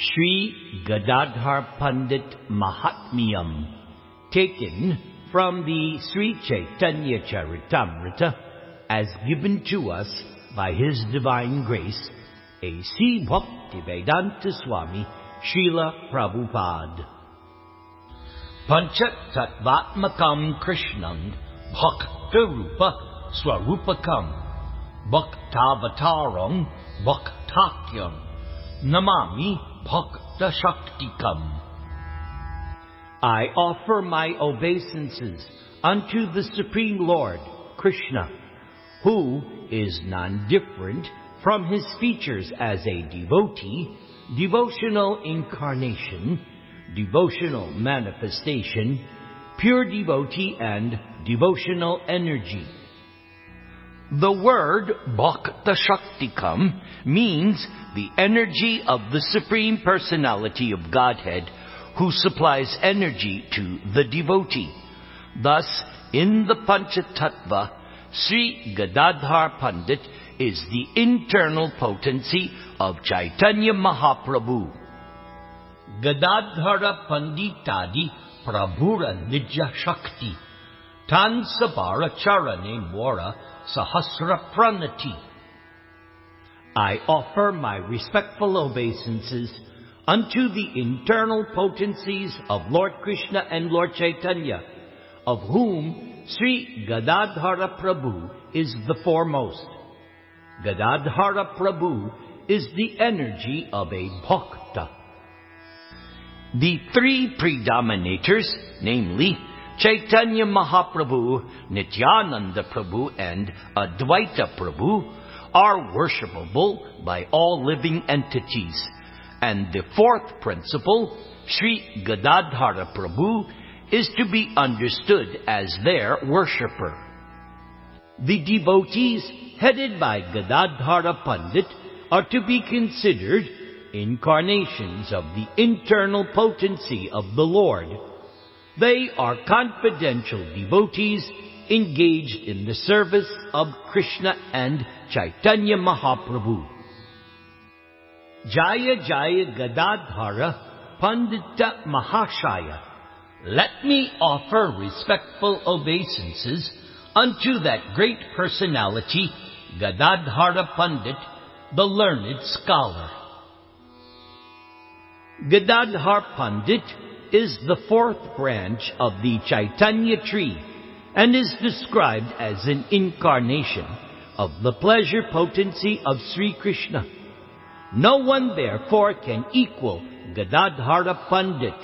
Sri Gadadhar Pandit Mahatmyam, taken from the Sri Chaitanya Charitamrita as given to us by His Divine Grace, A.C. Bhaktivedanta Swami Srila Prabhupada. Panchatattvatmakam Krishnam Bhakta Rupa Swarupakam Bhaktavataram Bhaktakyam Namami Bhakta Shaktikam. I offer my obeisances unto the Supreme Lord, Krishna, who is non-different from His features as a devotee, devotional incarnation, devotional manifestation, pure devotee, and devotional energy. The word Bhakta Shaktikam means the energy of the Supreme Personality of Godhead, who supplies energy to the devotee. Thus, in the Panchatattva, Sri Gadadhar Pandit is the internal potency of Chaitanya Mahaprabhu. Gadadhara Panditadi Prabhura Nidya Shakti Tan Sabara Charane Mora Sahasra Pranati. I offer my respectful obeisances unto the internal potencies of Lord Krishna and Lord Chaitanya, of whom Sri Gadadhara Prabhu is the foremost. Gadadhara Prabhu is the energy of a Bhakta. The three predominators, namely Chaitanya Mahaprabhu, Nityananda Prabhu, and Advaita Prabhu, are worshipable by all living entities. And the fourth principle, Sri Gadadhara Prabhu, is to be understood as their worshipper. The devotees headed by Gadadhara Pandit are to be considered incarnations of the internal potency of the Lord. They are confidential devotees engaged in the service of Krishna and Chaitanya Mahaprabhu. Jaya Jaya Gadadhara Pandita Mahashaya. Let me offer respectful obeisances unto that great personality, Gadadhara Pandit, the learned scholar. Gadadhar Pandit is the fourth branch of the Chaitanya tree and is described as an incarnation of the pleasure potency of Sri Krishna. No one therefore can equal Gadadhara Pandit.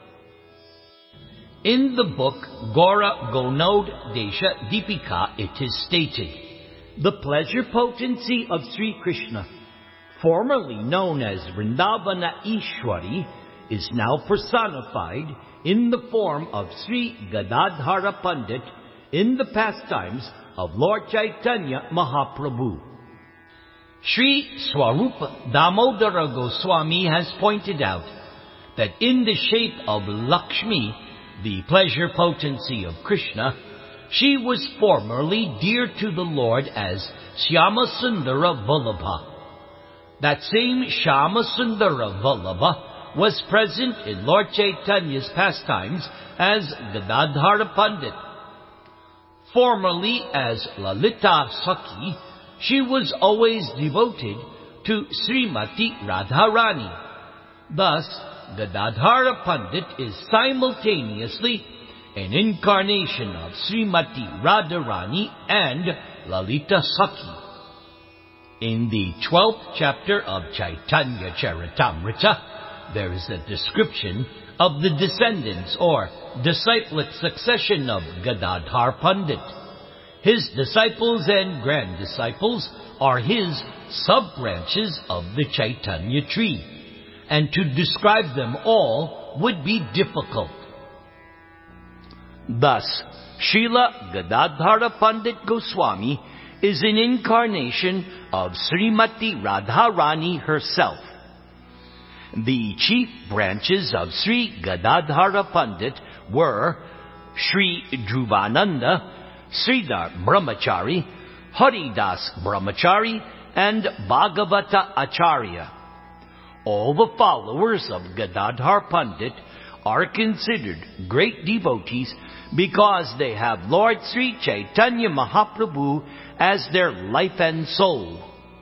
In the book Gaura Gonod Desha Deepika it is stated, the pleasure potency of Sri Krishna, formerly known as Vrindavana Ishwari, is now personified in the form of Sri Gadadhara Pandit in the pastimes of Lord Chaitanya Mahaprabhu. Sri Swarupa Damodara Goswami has pointed out that in the shape of Lakshmi, the pleasure potency of Krishna, she was formerly dear to the Lord as Shyamasundara Vallabha. That same Shyamasundara Vallabha was present in Lord Chaitanya's pastimes as Gadadhara Pandit. Formerly as Lalita Sakhi, she was always devoted to Srimati Radharani. Thus, Gadadhara Pandit is simultaneously an incarnation of Srimati Radharani and Lalita Sakhi. In the 12th chapter of Chaitanya Charitamrita, there is a description of the descendants or disciplic succession of Gadadhar Pandit. His disciples and grand-disciples are his sub-branches of the Chaitanya tree, and to describe them all would be difficult. Thus, Srila Gadadhara Pandit Goswami is an incarnation of Srimati Radharani herself. The chief branches of Sri Gadadhara Pandit were Sri Dhruvananda, Sridhar Brahmachari, Haridas Brahmachari, and Bhagavata Acharya. all the followers of Gadadhar Pandit are considered great devotees because they have Lord Sri Chaitanya Mahaprabhu as their life and soul.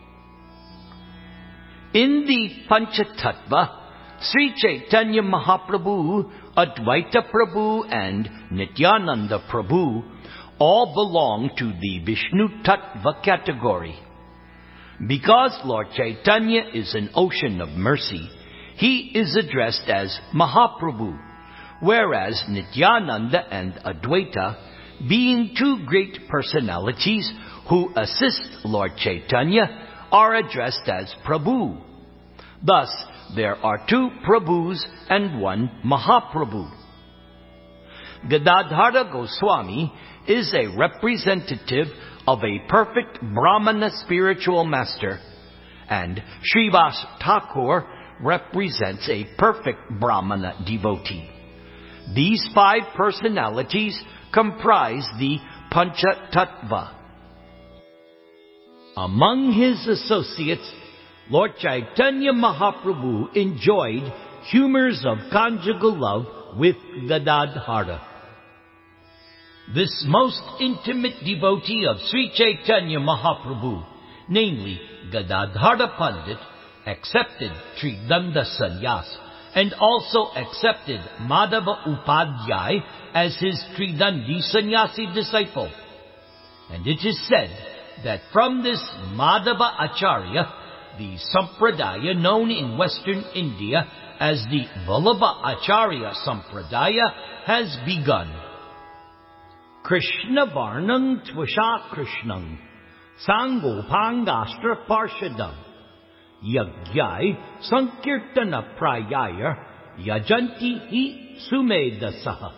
In the Panchatattva, Sri Chaitanya Mahaprabhu, Advaita Prabhu, and Nityananda Prabhu all belong to the Vishnu Tattva category. Because Lord Chaitanya is an ocean of mercy, he is addressed as Mahaprabhu, whereas Nityananda and Advaita, being two great personalities who assist Lord Chaitanya, are addressed as Prabhu. Thus, there are two Prabhus and one Mahaprabhu. Gadadhara Goswami is a representative of a perfect Brahmana spiritual master, and Srivas Thakur represents a perfect Brahmana devotee. These five personalities comprise the Panchatattva. Among his associates, Lord Chaitanya Mahaprabhu enjoyed humors of conjugal love with Gadadhara. This most intimate devotee of Sri Chaitanya Mahaprabhu, namely Gadadhara Pandit, accepted Tridanda Sannyas and also accepted Madhava Upadhyay as his Tridandi Sannyasi disciple. And it is said that from this Madhava Acharya, the Sampradaya known in Western India as the Vallabha Acharya Sampradaya has begun. Krishna Varnam Tvasha Krishnam Sangopangastra Parshadam Yagyai Sankirtana Prayaya Yajanti Hi Sumedasaha.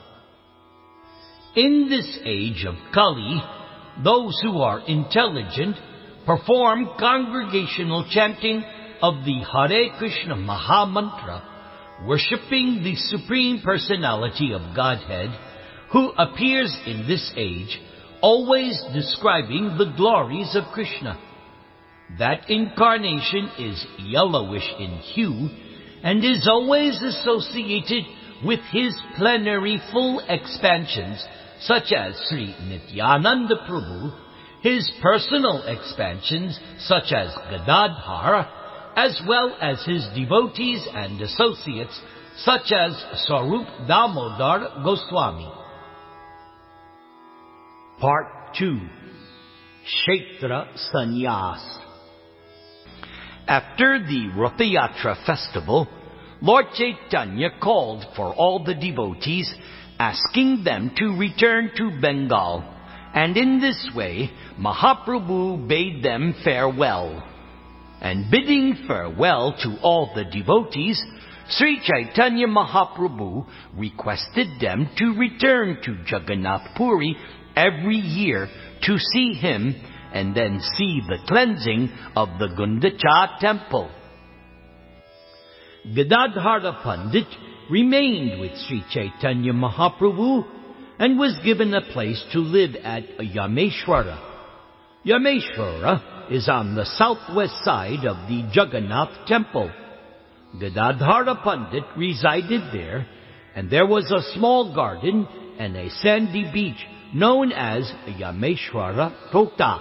In this age of Kali, those who are intelligent perform congregational chanting of the Hare Krishna Mahamantra, worshipping the Supreme Personality of Godhead, who appears in this age, always describing the glories of Krishna. That incarnation is yellowish in hue and is always associated with his plenary full expansions, such as Sri Nityananda Prabhu, his personal expansions, such as Gadadhar, as well as his devotees and associates, such as Swarup Damodar Goswami. Part 2. Kshetra Sannyas. After the Ratha Yatra festival, Lord Chaitanya called for all the devotees, asking them to return to Bengal, and in this way Mahaprabhu bade them farewell. And bidding farewell to all the devotees, Sri Chaitanya Mahaprabhu requested them to return to Jagannath Puri every year to see him and then see the cleansing of the Gundicha temple. Gadadhara Pandit remained with Sri Chaitanya Mahaprabhu and was given a place to live at Yameshwara. Yameshwara is on the southwest side of the Jagannath temple. Gadadhara Pandit resided there, and there was a small garden and a sandy beach known as Yameshwara Tota.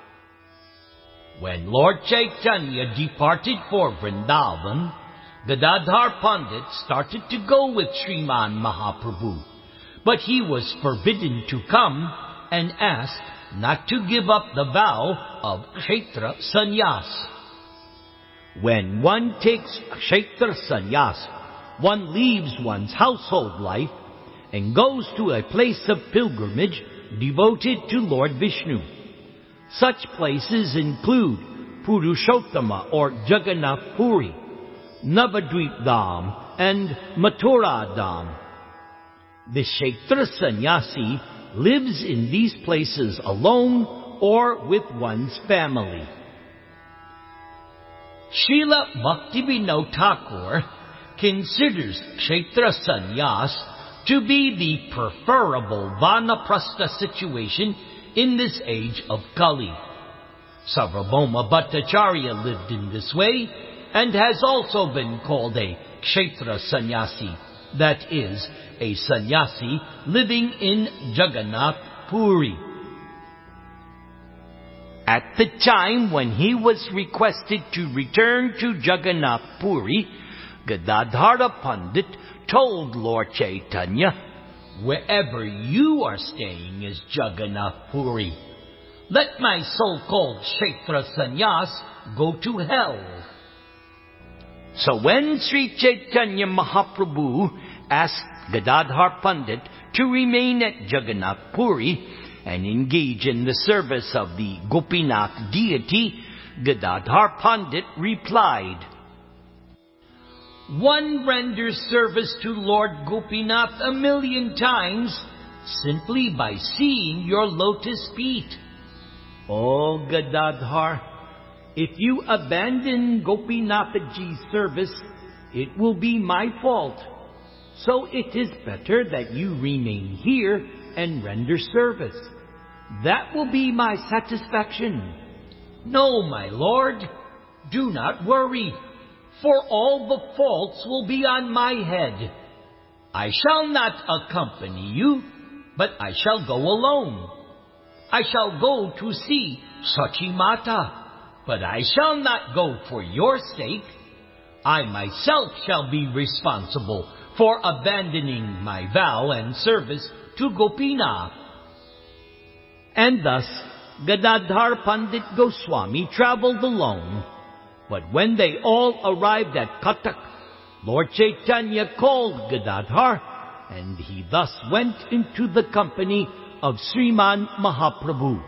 When Lord Chaitanya departed for Vrindavan, Gadadhar Pandit started to go with Sriman Mahaprabhu, but he was forbidden to come and asked not to give up the vow of Kshetra Sannyas. When one takes Kshetra Sannyas, one leaves one's household life and goes to a place of pilgrimage devoted to Lord Vishnu. Such places include Purushottama or Jagannath Puri, Navadvip Dham, and Mathura Dham. The Kshetra Sannyasi lives in these places alone or with one's family. Srila Bhaktivinoda Thakur considers Kshetra Sannyas to be the preferable Vanaprastha situation in this age of Kali. Sarvabhauma Bhattacharya lived in this way, and has also been called a Kshetra Sannyasi, that is, a sannyasi living in Jagannath Puri. At the time when he was requested to return to Jagannath Puri, Gadadhara Pandit told Lord Chaitanya, "Wherever you are staying is Jagannath Puri. Let my so-called Kshetra Sannyas go to hell." So when Sri Chaitanya Mahaprabhu asked Gadadhar Pandit to remain at Jagannath Puri and engage in the service of the Gopinath deity, Gadadhar Pandit replied, "One renders service to Lord Gopinath 1,000,000 times simply by seeing your lotus feet. Oh Gadadhar, if you abandon Gopinathji's service, it will be my fault. So it is better that you remain here and render service. That will be my satisfaction." "No, my lord, do not worry, for all the faults will be on my head. I shall not accompany you, but I shall go alone. I shall go to see Sachimata, but I shall not go for your sake. I myself shall be responsible for abandoning my vow and service to Gopinath." And thus Gadadhar Pandit Goswami traveled alone. But when they all arrived at Cuttack, Lord Chaitanya called Gadadhar, and he thus went into the company of Sriman Mahaprabhu.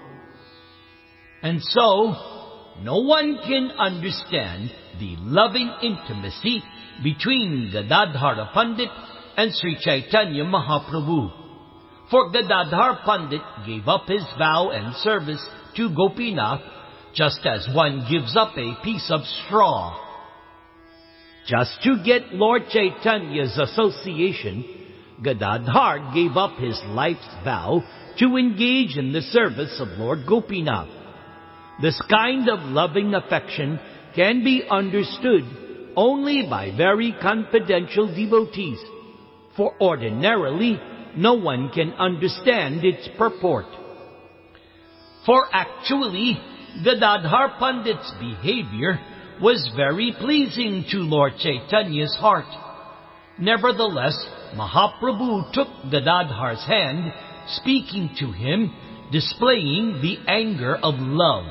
And so, no one can understand the loving intimacy between Gadadhara Pandit and Sri Chaitanya Mahaprabhu. For Gadadhar Pandit gave up his vow and service to Gopinath just as one gives up a piece of straw. Just to get Lord Chaitanya's association, Gadadhar gave up his life's vow to engage in the service of Lord Gopinath. This kind of loving affection can be understood only by very confidential devotees, for ordinarily no one can understand its purport. For actually, Gadadhar Pandit's behavior was very pleasing to Lord Chaitanya's heart. Nevertheless, Mahaprabhu took Gadadhar's hand, speaking to him, displaying the anger of love.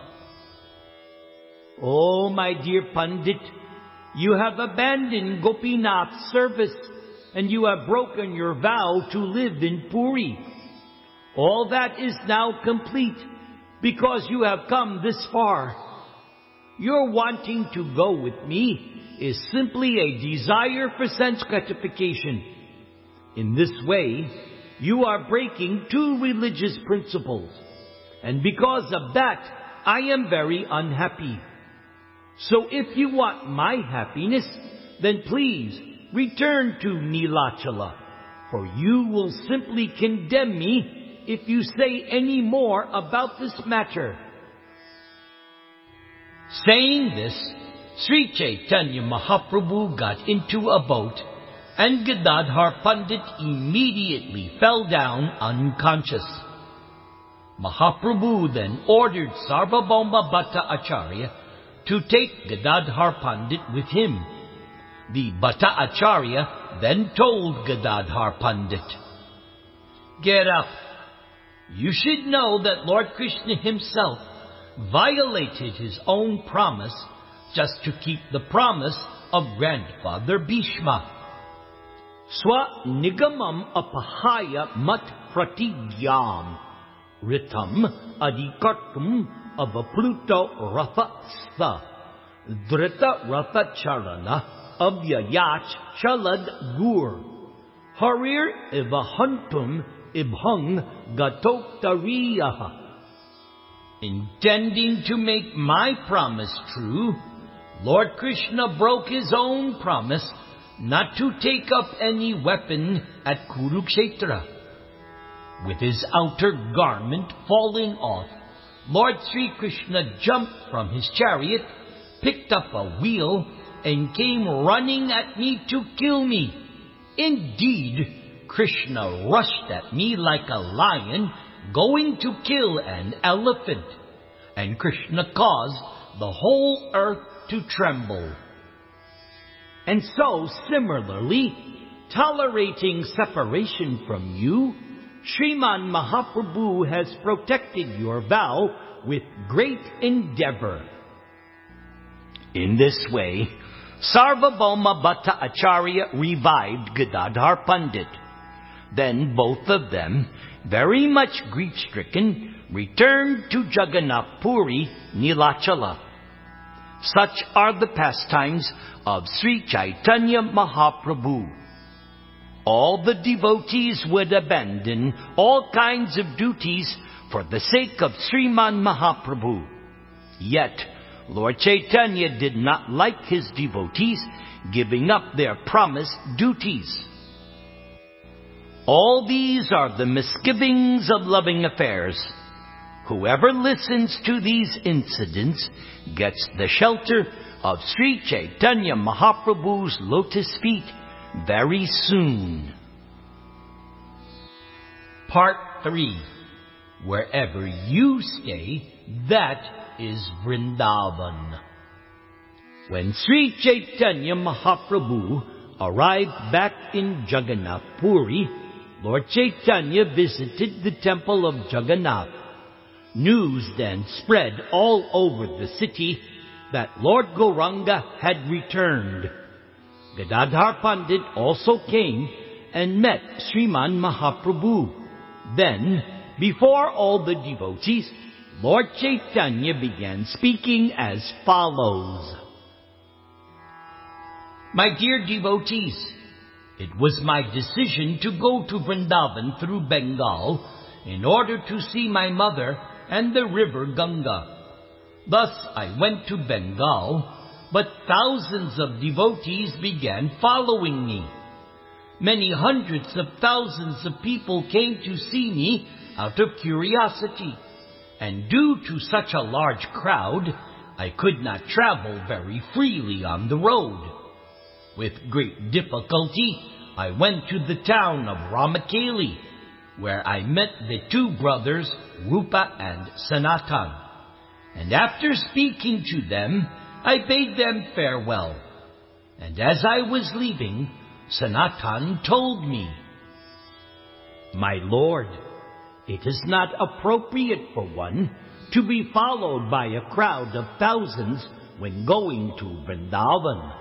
"Oh, my dear Pandit, you have abandoned Gopinath's service, and you have broken your vow to live in Puri. All that is now complete, because you have come this far. Your wanting to go with me is simply a desire for sense gratification. In this way, you are breaking two religious principles, and because of that, I am very unhappy. So if you want my happiness, then please return to Nilachala, for you will simply condemn me if you say any more about this matter." Saying this, Sri Chaitanya Mahaprabhu got into a boat, and Gadadhar Pandit immediately fell down unconscious. Mahaprabhu then ordered Sarvabhauma Bhatta Acharya to take Gadadhar Pandit with him. The Bhatta Acharya then told Gadadhar Pandit, "Get up. You should know that Lord Krishna himself violated his own promise just to keep the promise of grandfather Bhishma. Swa nigamam apahaya mat pratigyam ritam adikartum avapluto ratha sta drita ratha charana avyayach chalad gur harir ivahantum ibhang gatoktariyaha." Intending to make my promise true, Lord Krishna broke his own promise not to take up any weapon at Kurukshetra. With his outer garment falling off, Lord Sri Krishna jumped from his chariot, picked up a wheel and came running at me to kill me. Indeed, Krishna rushed at me like a lion going to kill an elephant, and Krishna caused the whole earth to tremble. And so, similarly, tolerating separation from you, Sriman Mahaprabhu has protected your vow with great endeavor. In this way, Sarvabhauma Bhatta Acharya revived Gadadhar Pandit. Then both of them, very much grief-stricken, returned to Jagannath Puri, Nilachala. Such are the pastimes of Sri Chaitanya Mahaprabhu. All the devotees would abandon all kinds of duties for the sake of Sriman Mahaprabhu. Yet, Lord Chaitanya did not like his devotees giving up their promised duties. All these are the misgivings of loving affairs. Whoever listens to these incidents gets the shelter of Sri Chaitanya Mahaprabhu's lotus feet very soon. Part 3. Wherever you stay, that is Vrindavan. When Sri Chaitanya Mahaprabhu arrived back in Jagannath Puri, Lord Chaitanya visited the temple of Jagannath. News then spread all over the city that Lord Gauranga had returned. Gadadhar Pandit also came and met Sriman Mahaprabhu. Then, before all the devotees, Lord Chaitanya began speaking as follows. My dear devotees, it was my decision to go to Vrindavan through Bengal in order to see my mother and the river Ganga. Thus I went to Bengal, but thousands of devotees began following me. Many hundreds of thousands of people came to see me out of curiosity, and due to such a large crowd, I could not travel very freely on the road. With great difficulty, I went to the town of Ramakeli, where I met the two brothers, Rupa and Sanatan. And after speaking to them, I bade them farewell. And as I was leaving, Sanatan told me, My lord, it is not appropriate for one to be followed by a crowd of thousands when going to Vrindavan.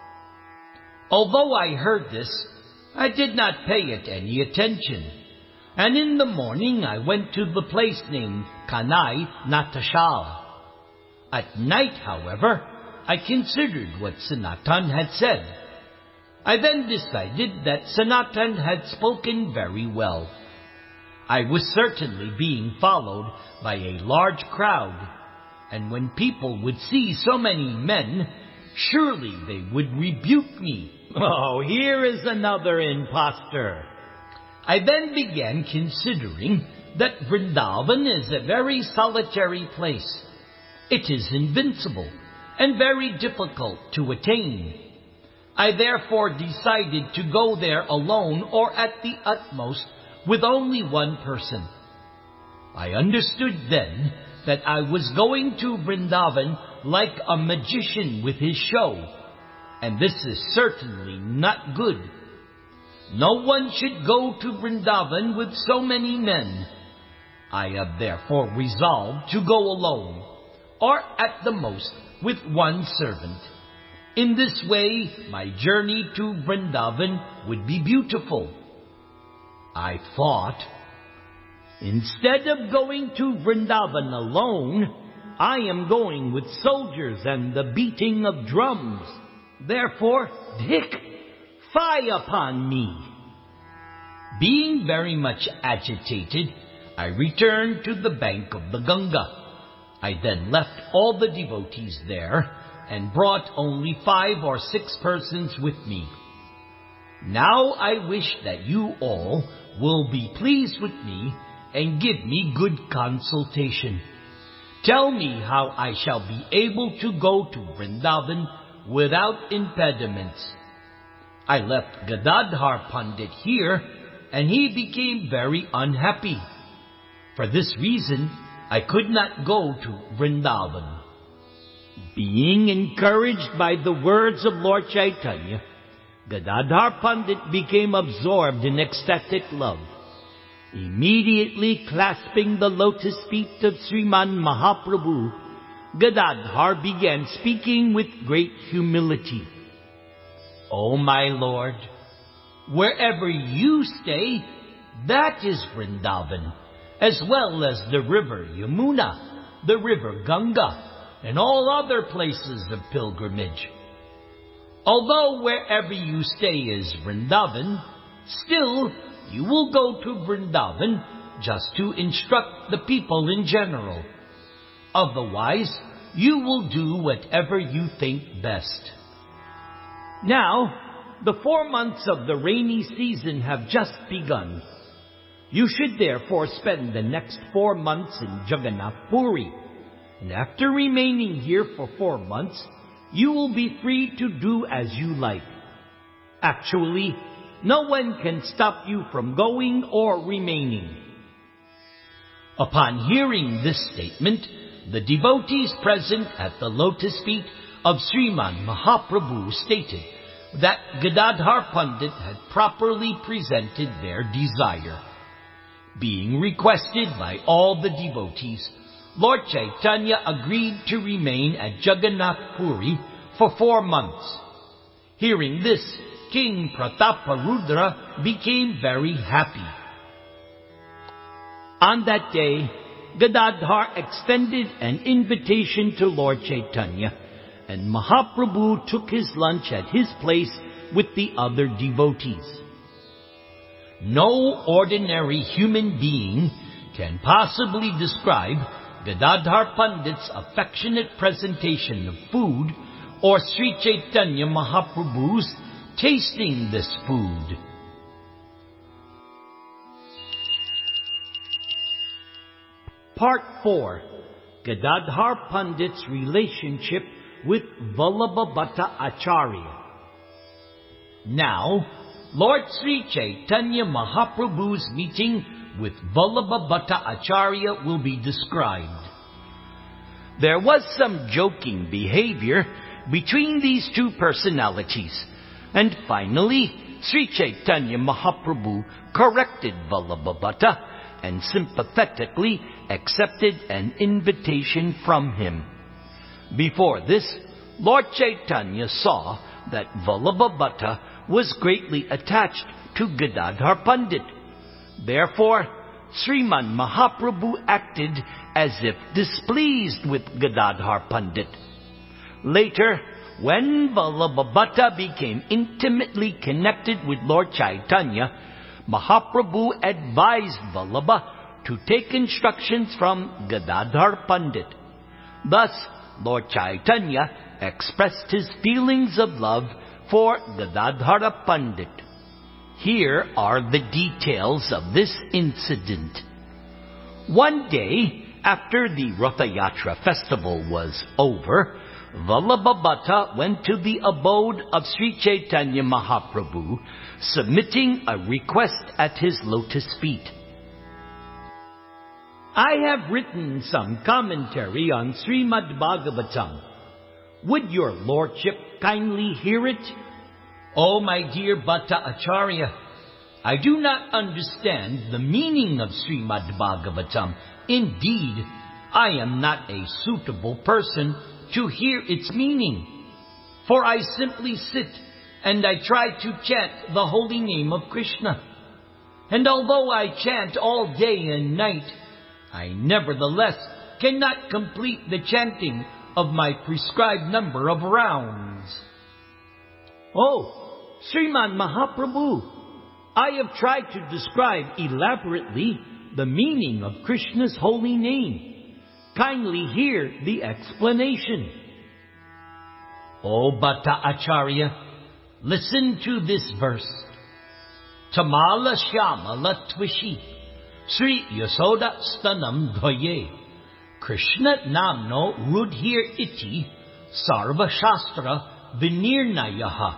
Although I heard this, I did not pay it any attention. And in the morning I went to the place named Kanai Natashal. At night, however, I considered what Sanatan had said. I then decided that Sanatan had spoken very well. I was certainly being followed by a large crowd, and when people would see so many men, surely they would rebuke me. Oh, here is another impostor. I then began considering that Vrindavan is a very solitary place. It is invincible and very difficult to attain. I therefore decided to go there alone, or at the utmost with only one person. I understood then that I was going to Vrindavan like a magician with his show, and this is certainly not good. No one should go to Vrindavan with so many men. I have therefore resolved to go alone, or at the most with one servant. In this way, my journey to Vrindavan would be beautiful. I thought, instead of going to Vrindavan alone, I am going with soldiers and the beating of drums. Therefore, Dick, fie upon me. Being very much agitated, I returned to the bank of the Ganga. I then left all the devotees there and brought only 5 or 6 persons with me. Now I wish that you all will be pleased with me and give me good consultation. Tell me how I shall be able to go to Vrindavan without impediments. I left Gadadhar Pandit here, and he became very unhappy. For this reason, I could not go to Vrindavan." Being encouraged by the words of Lord Chaitanya, Gadadhar Pandit became absorbed in ecstatic love. Immediately clasping the lotus feet of Sriman Mahaprabhu, Gadadhar began speaking with great humility. "O my Lord, wherever you stay, that is Vrindavan, as well as the river Yamuna, the river Ganga, and all other places of pilgrimage. Although wherever you stay is Vrindavan, still you will go to Vrindavan just to instruct the people in general. Otherwise, you will do whatever you think best." Now, the 4 months of the rainy season have just begun. You should therefore spend the next 4 months in Jagannath Puri. And after remaining here for 4 months, you will be free to do as you like. Actually, no one can stop you from going or remaining. Upon hearing this statement, the devotees present at the lotus feet of Sriman Mahaprabhu stated that Gadadhar Pandit had properly presented their desire. Being requested by all the devotees, Lord Chaitanya agreed to remain at Jagannath Puri for 4 months. Hearing this, King Prataparudra became very happy. On that day, Gadadhar extended an invitation to Lord Chaitanya, and Mahaprabhu took his lunch at his place with the other devotees. No ordinary human being can possibly describe Gadadhar Pandit's affectionate presentation of food or Sri Chaitanya Mahaprabhu's tasting this food. Part 4. Gadadhar Pandit's relationship with Vallabhabhata Acharya. Now, Lord Sri Chaitanya Mahaprabhu's meeting with Vallabhabhata Acharya will be described. There was some joking behavior between these two personalities, and finally Sri Chaitanya Mahaprabhu corrected Vallabhabhata and sympathetically accepted an invitation from him. Before this, Lord Chaitanya saw that Vallabhabhata was greatly attached to Gadadhar Pandit. Therefore, Sriman Mahaprabhu acted as if displeased with Gadadhar Pandit. Later, when Vallabhabhata became intimately connected with Lord Chaitanya, Mahaprabhu advised Vallabha to take instructions from Gadadhar Pandit. Thus, Lord Chaitanya expressed his feelings of love for Gadadhara Pandit. Here are the details of this incident. One day, after the Ratha Yatra festival was over, Vallabhabhata went to the abode of Sri Chaitanya Mahaprabhu, submitting a request at his lotus feet. I have written some commentary on Srimad Bhagavatam. Would your lordship kindly hear it? Oh, my dear Bhatta Acharya, I do not understand the meaning of Srimad Bhagavatam. Indeed, I am not a suitable person to hear its meaning, for I simply sit and I try to chant the holy name of Krishna. And although I chant all day and night, I nevertheless cannot complete the chanting of my prescribed number of rounds. Oh, Sriman Mahaprabhu, I have tried to describe elaborately the meaning of Krishna's holy name. Kindly hear the explanation. O Bhatta Acharya, listen to this verse. Tamala Shyamala Twishi Sri Yasoda Stanam Dhoye Krishna namno rudhir iti sarva shastra vinirnayaha.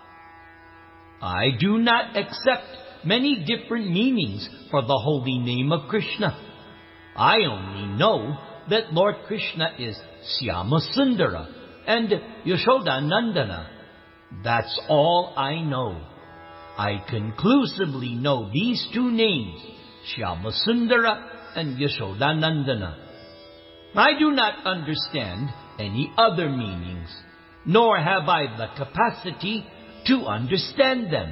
I do not accept many different meanings for the holy name of Krishna. I only know that Lord Krishna is Syamasundara and Yashodanandana. That's all I know. I conclusively know these two names, Syamasundara and Yashodanandana. I do not understand any other meanings, nor have I the capacity to understand them.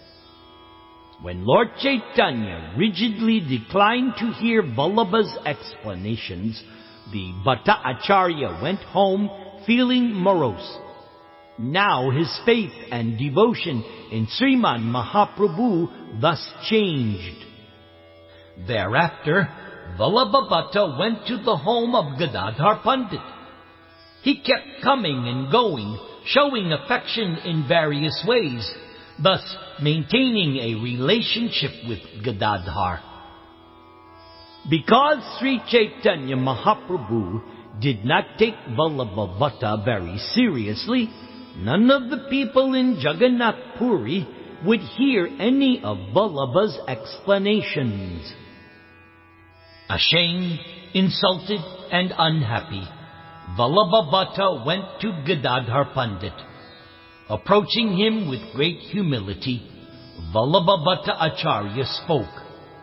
When Lord Chaitanya rigidly declined to hear Vallabha's explanations, the Bhatta Acharya went home feeling morose. Now his faith and devotion in Sriman Mahaprabhu thus changed. Thereafter, Vallabha Bhatta went to the home of Gadadhar Pandit. He kept coming and going, showing affection in various ways, thus maintaining a relationship with Gadadhar. Because Sri Chaitanya Mahaprabhu did not take Vallabha Bhatta very seriously, none of the people in Jagannath Puri would hear any of Vallabha's explanations. Ashamed, insulted, and unhappy, Vallabha Bhatta went to Gadadhar Pandit. Approaching him with great humility, Vallabha Bhatta Acharya spoke.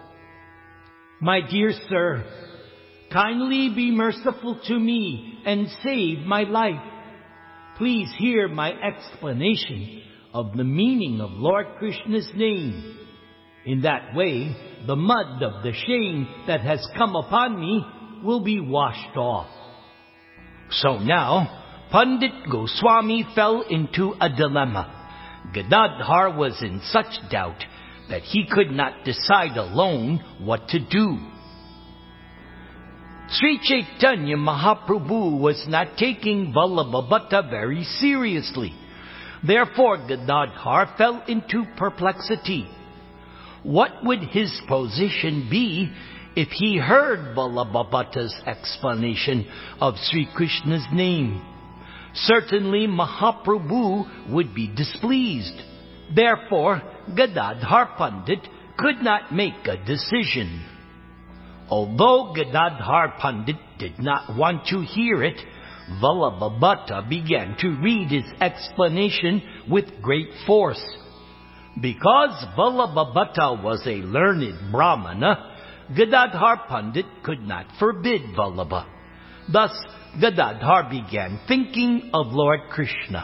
My dear sir, kindly be merciful to me and save my life. Please hear my explanation of the meaning of Lord Krishna's name. In that way, the mud of the shame that has come upon me will be washed off. So now, Pandit Goswami fell into a dilemma. Gadadhar was in such doubt that he could not decide alone what to do. Sri Chaitanya Mahaprabhu was not taking Vallabha Bhatta very seriously. Therefore Gadadhar fell into perplexity. What would his position be if he heard Vallabha Bhatta's explanation of Sri Krishna's name? Certainly Mahaprabhu would be displeased. Therefore, Gadadhar Pandit could not make a decision. Although Gadadhar Pandit did not want to hear it, Vallabha Bhatta began to read his explanation with great force. Because Vallabha Bhatta was a learned Brahmana, Gadadhar Pandit could not forbid Vallabha. Thus, Gadadhar began thinking of Lord Krishna.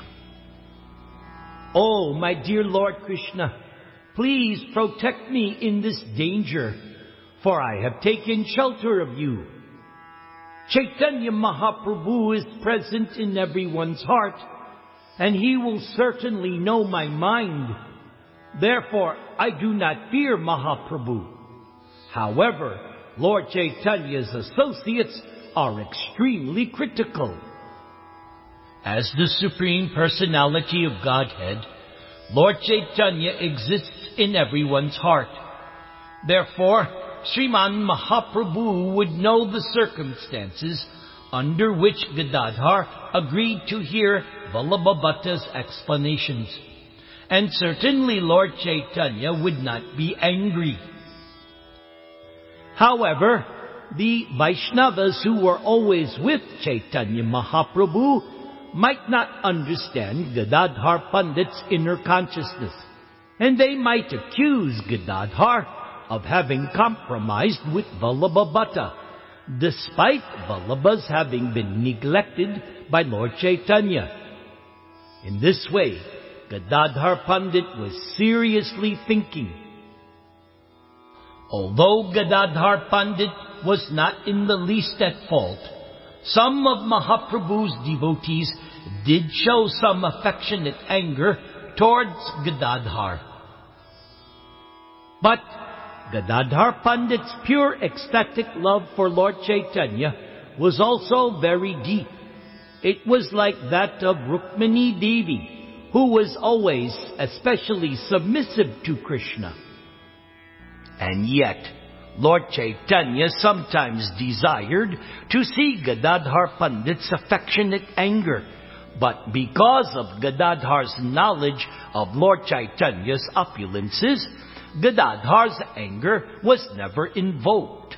Oh, my dear Lord Krishna, please protect me in this danger, for I have taken shelter of you. Chaitanya Mahaprabhu is present in everyone's heart, and he will certainly know my mind. Therefore, I do not fear Mahaprabhu. However, Lord Chaitanya's associates are extremely critical. As the Supreme Personality of Godhead, Lord Chaitanya exists in everyone's heart. Therefore, Sriman Mahaprabhu would know the circumstances under which Gadadhar agreed to hear Vallabha Bhatta's explanations. And certainly Lord Chaitanya would not be angry. However, the Vaishnavas who were always with Chaitanya Mahaprabhu might not understand Gadadhar Pandit's inner consciousness, and they might accuse Gadadhar of having compromised with Vallabha Bhatta, despite Vallabha's having been neglected by Lord Chaitanya. In this way, Gadadhar Pandit was seriously thinking. Although Gadadhar Pandit was not in the least at fault, some of Mahaprabhu's devotees did show some affectionate anger towards Gadadhar. But Gadadhar Pandit's pure ecstatic love for Lord Chaitanya was also very deep. It was like that of Rukmini Devi, who was always especially submissive to Krishna. And yet, Lord Chaitanya sometimes desired to see Gadadhar Pandit's affectionate anger, but because of Gadadhar's knowledge of Lord Chaitanya's opulences, Gadadhar's anger was never invoked.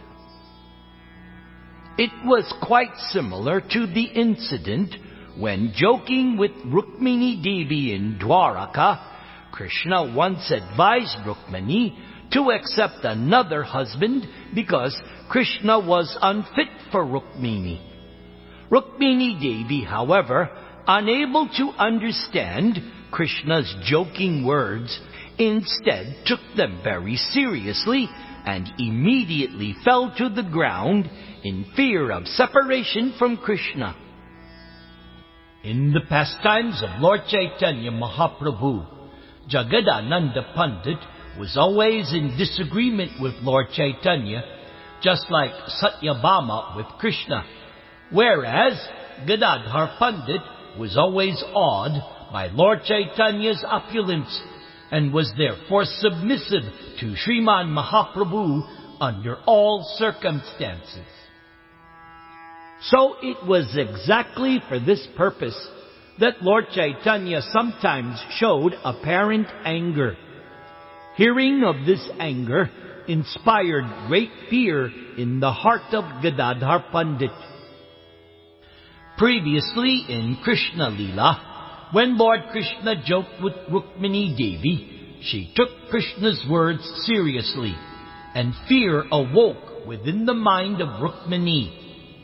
It was quite similar to the incident when, joking with Rukmini Devi in Dwaraka, Krishna once advised Rukmini to accept another husband because Krishna was unfit for Rukmini. Rukmini Devi, however, unable to understand Krishna's joking words, instead took them very seriously and immediately fell to the ground in fear of separation from Krishna. In the pastimes of Lord Chaitanya Mahaprabhu, Jagadananda Pandit was always in disagreement with Lord Chaitanya, just like Satyabhama with Krishna, whereas Gadadhar Pandit was always awed by Lord Chaitanya's opulence and was therefore submissive to Sriman Mahaprabhu under all circumstances. So it was exactly for this purpose that Lord Chaitanya sometimes showed apparent anger. Hearing of this anger inspired great fear in the heart of Gadadhar Pandit. Previously in Krishna Leela, when Lord Krishna joked with Rukmini Devi, she took Krishna's words seriously, and fear awoke within the mind of Rukmini.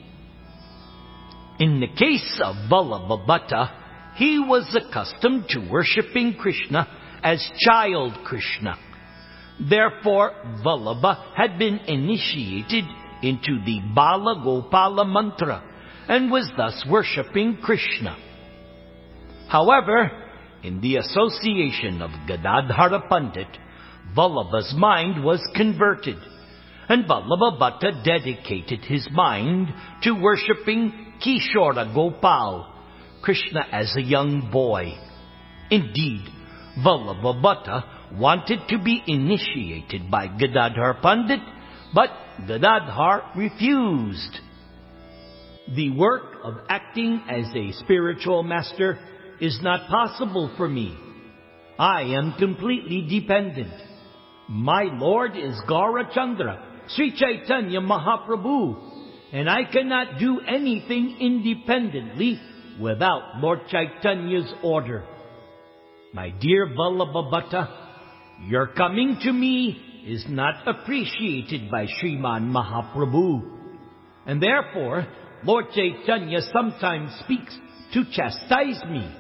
In the case of Vallabha Bhatta, he was accustomed to worshipping Krishna as child Krishna. Therefore, Vallabha had been initiated into the Bala Gopala mantra and was thus worshipping Krishna. However, in the association of Gadadhara Pandit, Vallabha's mind was converted, and Vallabha Bhatta dedicated his mind to worshipping Kishora Gopal, Krishna as a young boy. Indeed, Vallabha Bhatta wanted to be initiated by Gadadhar Pandit, but Gadadhar refused. The work of acting as a spiritual master is not possible for me. I am completely dependent. My Lord is Gaurachandra, Sri Chaitanya Mahaprabhu, and I cannot do anything independently without Lord Chaitanya's order. My dear Vallabha Bhatta, your coming to me is not appreciated by Sriman Mahaprabhu, and therefore Lord Chaitanya sometimes speaks to chastise me.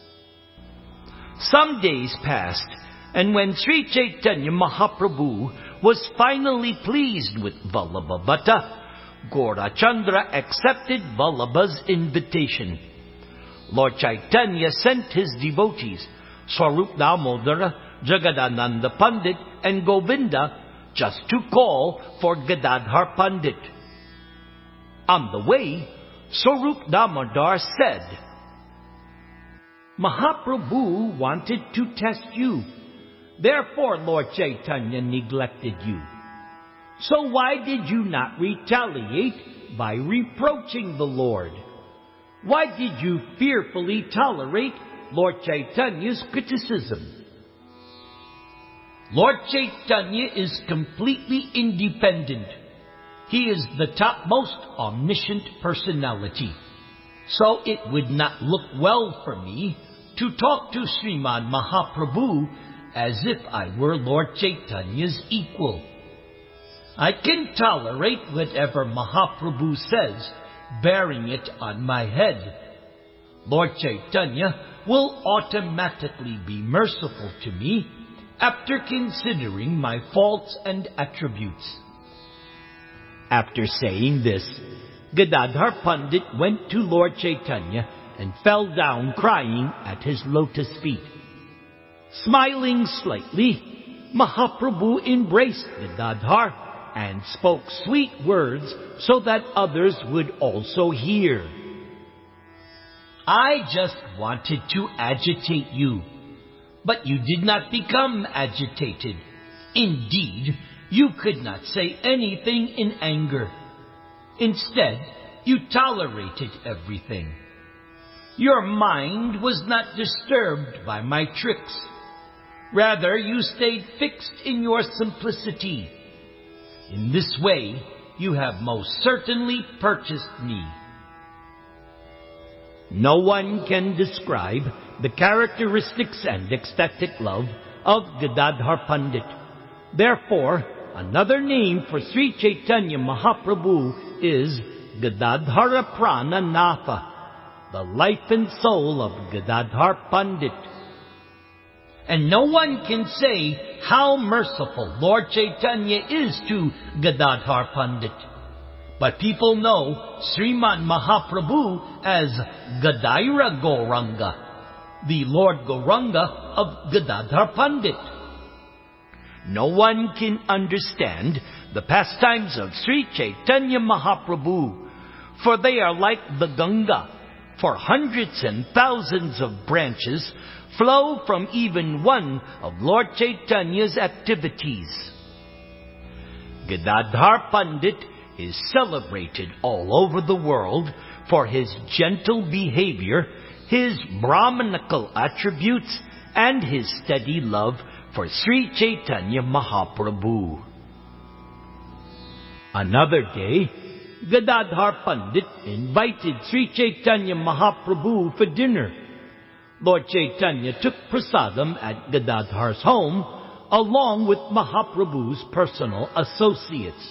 Some days passed, and when Sri Chaitanya Mahaprabhu was finally pleased with Vallabha Bhatta, Gaurachandra accepted Vallabha's invitation. Lord Chaitanya sent his devotees, Swarup Damodara, Jagadananda Pandit, and Govinda, just to call for Gadadhar Pandit. On the way, Swarup Damodar said, Mahaprabhu wanted to test you. Therefore, Lord Chaitanya neglected you. So why did you not retaliate by reproaching the Lord? Why did you fearfully tolerate Lord Chaitanya's criticism? Lord Chaitanya is completely independent. He is the topmost omniscient personality. So it would not look well for me to talk to Sriman Mahaprabhu as if I were Lord Chaitanya's equal. I can tolerate whatever Mahaprabhu says, bearing it on my head. Lord Chaitanya will automatically be merciful to me after considering my faults and attributes. After saying this, Gadadhar Pandit went to Lord Chaitanya and fell down crying at his lotus feet. Smiling slightly, Mahaprabhu embraced Gadadhar and spoke sweet words so that others would also hear. I just wanted to agitate you, but you did not become agitated. Indeed, You could not say anything in anger. Instead, you tolerated everything. Your mind was not disturbed by my tricks. Rather, you stayed fixed in your simplicity. In this way, you have most certainly purchased me. No one can describe the characteristics and ecstatic love of Gadadhar Pandit. Therefore, another name for Sri Chaitanya Mahaprabhu is Gadadhara Prana Natha, the life and soul of Gadadhar Pandit. And no one can say how merciful Lord Chaitanya is to Gadadhar Pandit. But people know Sriman Mahaprabhu as Gadaira Gauranga, the Lord Gauranga of Gadadhar Pandit. No one can understand the pastimes of Sri Chaitanya Mahaprabhu, for they are like the Ganga, for hundreds and thousands of branches flow from even one of Lord Chaitanya's activities. Gadadhar Pandit is celebrated all over the world for his gentle behavior, his Brahmanical attributes, and his steady love for Sri Chaitanya Mahaprabhu. Another day, Gadadhar Pandit invited Sri Chaitanya Mahaprabhu for dinner. Lord Chaitanya took prasadam at Gadadhar's home along with Mahaprabhu's personal associates.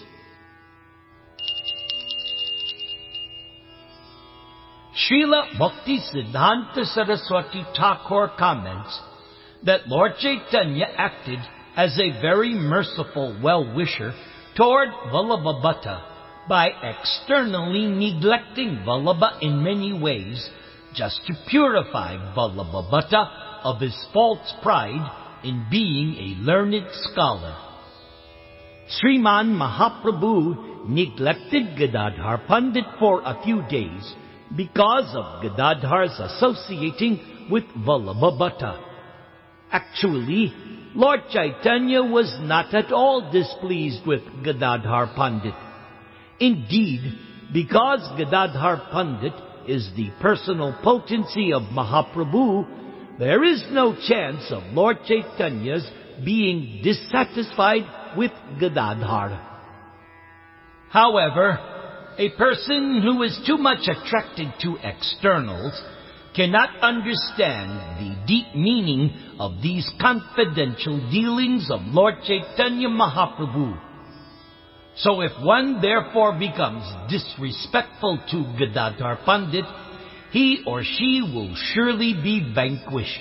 Srila Bhaktisiddhanta Saraswati Thakur comments that Lord Chaitanya acted as a very merciful well-wisher toward Vallabha by externally neglecting Vallabha in many ways, just to purify Vallabha of his false pride in being a learned scholar. Sriman Mahaprabhu neglected Gadadhar Pandit for a few days because of Gadadhar's associating with Vallabha. Actually, Lord Chaitanya was not at all displeased with Gadadhar Pandit. Indeed, because Gadadhar Pandit is the personal potency of Mahaprabhu, there is no chance of Lord Chaitanya's being dissatisfied with Gadadhar. However, a person who is too much attracted to externals cannot understand the deep meaning of these confidential dealings of Lord Chaitanya Mahaprabhu. So if one therefore becomes disrespectful to Gadadhar Pandit, he or she will surely be vanquished.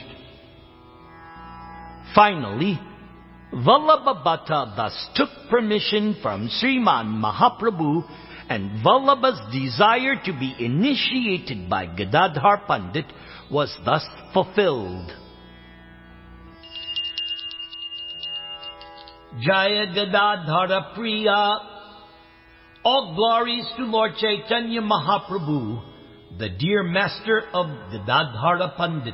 Finally, Vallabha thus took permission from Sriman Mahaprabhu, and Vallabha's desire to be initiated by Gadadhar Pandit was thus fulfilled. Jaya Gadadhara Priya. All glories to Lord Chaitanya Mahaprabhu, the dear master of Gadadhara Pandit.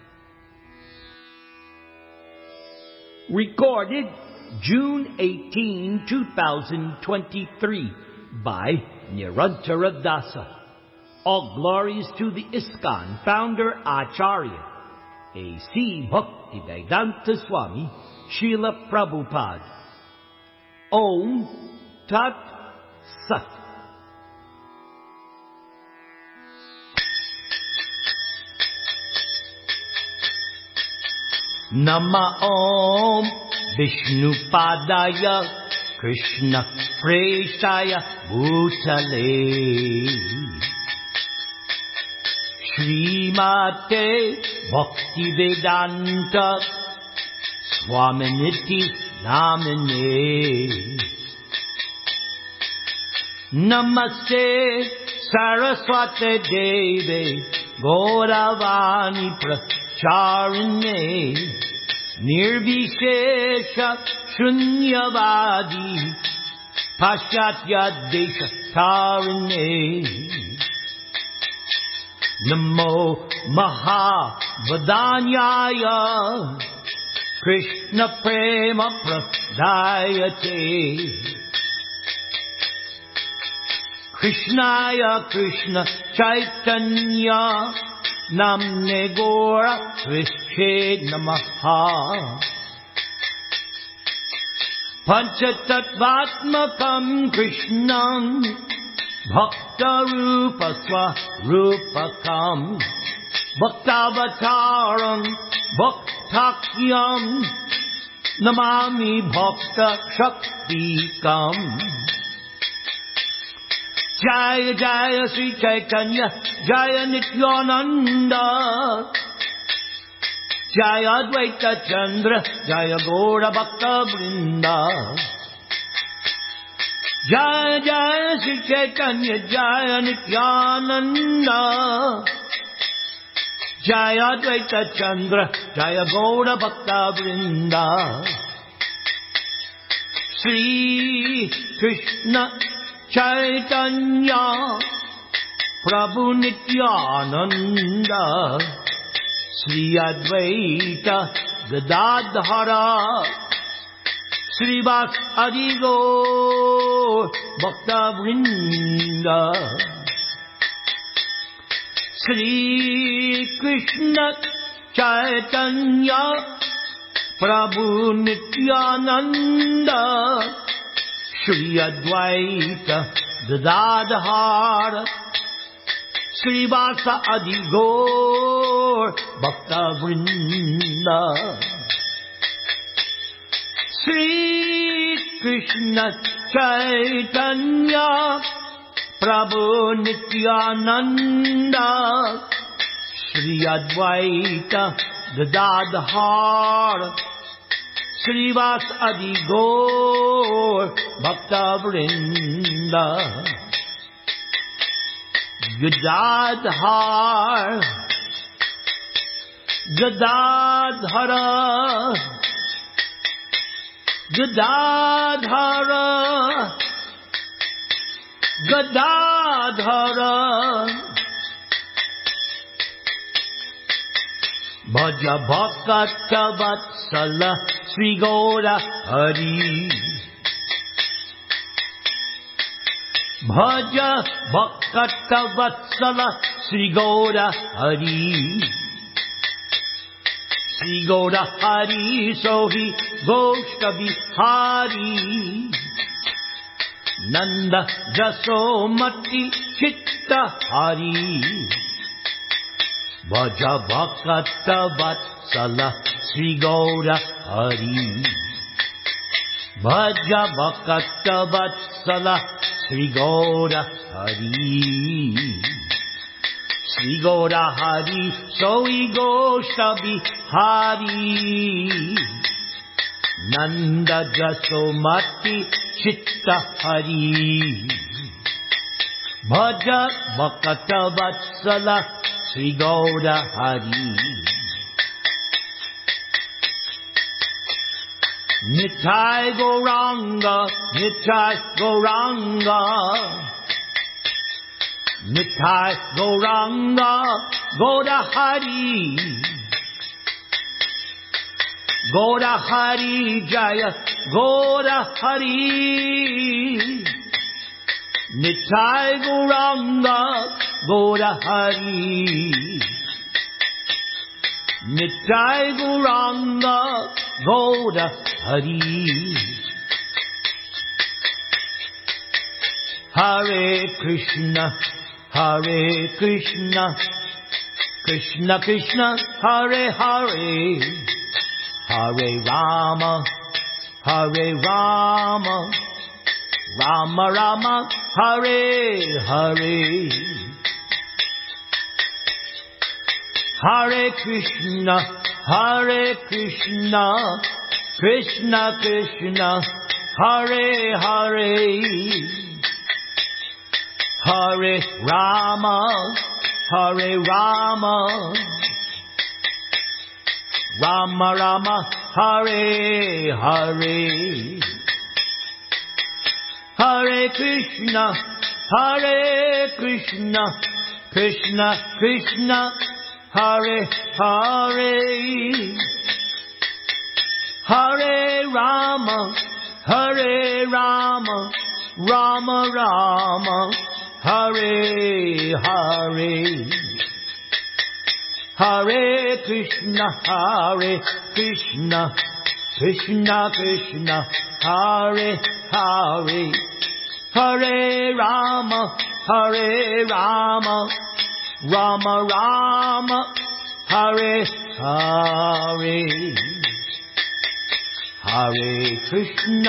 Recorded June 18, 2023 by Nirantara Dasa. All glories to the ISKCON founder Acharya A.C. Bhaktivedanta Swami Srila Prabhupada. Om Tat Sat. Nama Om Vishnu Padaya Krishna Preshaya Bhutale Srimate Bhaktivedanta Swaminiti Namine. Namaste Saraswate Deve Gauravani Pracharine Nirvishesha Shunyavadi Paschatya Desha Tarine. Namo Mahavadanyaya Krishna Prema Dayate. Krishnaya Krishna Chaitanya Namne Gora Vishke Namaha. Panchatattvatmakam Krishnam Bhakta Rupa Swarupakam Bhaktavataram Bhaktakyam Namami Bhakta Shaktikam. Jaya Jaya Sri Chaitanya Jaya Nityananda Jaya Advaita Chandra Jaya Gaura Bhakta Vrinda. Jaya Jaya Sri Chaitanya Jaya Nityananda Jaya Advaita Chandra Jaya Gaura Bhakta Vrinda. Sri Krishna Chaitanya Prabhu Nityananda Sri Advaita Gadadhara Sri Vas Adigo Bhakta Vrinda. Sri Krishna Chaitanya Prabhu Nityananda Sri Advaita Gadadhara Sri Vasa Adigor Bhakta Vrinda. Sri Krishna Chaitanya Prabhu Nityananda Sri Advaita Gadadhara Sri Vas Adigor Bhakta Vrinda. Gadadhar Gadadhara Gadadhara Gadadhara Bhaja Bhakta Vatsala Sri Gaura Hari. Bhaja Bhakta Vatsala Sri Gaura Hari. Sri Gaura Hari Sohi Goshta Bihari. Nanda Jasomati Chitta Hari. Bhaja Bhakta Vatsala Sri Gaura Hari. Bhaja Bhakta Vatsala Sri Gaura Hari. Sri Gaura Hari Soi Goshta Bihari. Nanda Jasomati Chitta Hari. Bhaja Bhakta Vatsala Sri Gaura Hari. Nitai Gauranga, Nitai Gauranga, Nitai Gauranga, Gaura Hari. Gaura Hari Jaya, Gaura Hari. Nitai Gauranga, Gaura Hari. Nitai Gauranga, Gaura Hari. Hare Krishna, Hare Krishna, Krishna Krishna, Hare Hare. Hare Rama, Hare Rama, Rama Rama, Hare Hare. Hare Krishna, Hare Krishna, Krishna Krishna, Hare Hare. Hare Rama, Hare Rama, Rama Rama, Hare Hare. Hare Krishna, Hare Krishna, Krishna Krishna, Hare Hare. Hare Rama, Hare Rama, Rama Rama, Hare Hare. Hare Krishna, Krishna Krishna, Hare Hare. Hare Rama, Rama Rama, Hare Hare. Hare Krishna,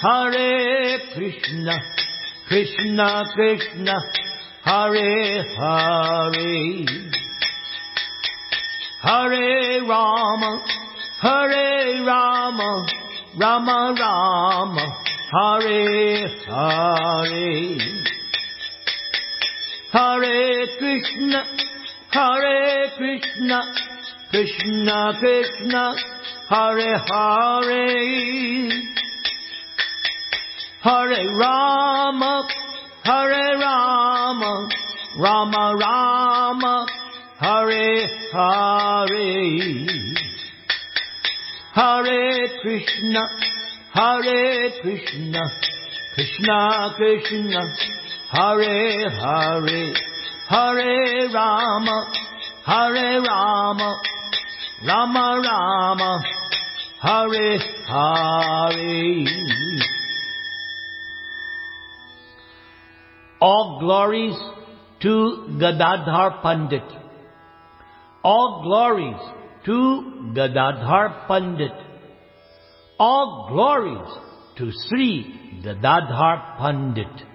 Krishna Krishna, Hare Hare. Hare Rama, Rama Rama, Hare Hare. Hare Krishna, Krishna Krishna, Hare Hare. Hare Rama, Rama Rama, Hare Hare. Hare Krishna, Krishna Krishna, Hare Hare. Hare Rama, Rama Rama, Hare Hare. All glories to Gadadhar Pandit. All glories to Gadadhar Pandit. All glories to Sri Gadadhar Pandit.